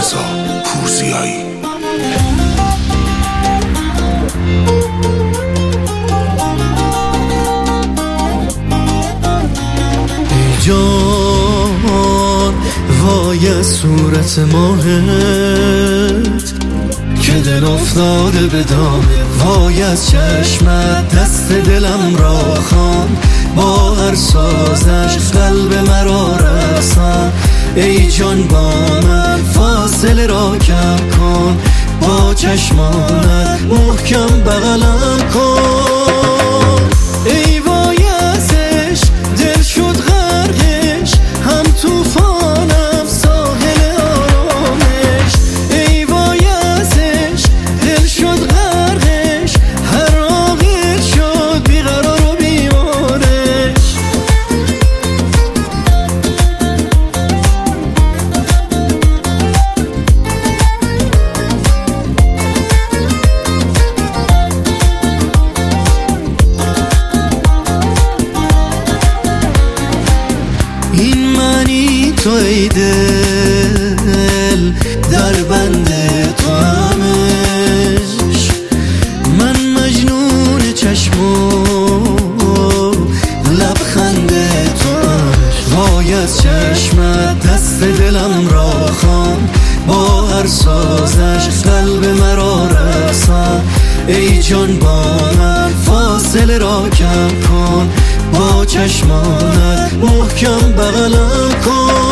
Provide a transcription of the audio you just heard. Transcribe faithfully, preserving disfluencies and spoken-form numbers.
رضا پورزیایی. جان وای صورت ماهت که دل افتاده به دام، وای از چشمت دست دلم را خوان، با هر سازش قلب مرا رقصان. ای جان با من فاصله را کم کن، با چشمانت محکم بغلم کن. ای وای ازش دل شد غرقش، هم توفانم ساحل آرامش. ای وای ازش دل شد غرقش، هر عاقل شد بیقرار و بیمارش. این منی تو ای دل در بند تو همش، من مجنون چشم و لبخند تو همش. وای از چشمت دست دلم را خوان، با هر سازش قلب مرا رقصان. ای جان با من فاصله را کم کن، با چشمانت محکم بغلم کن.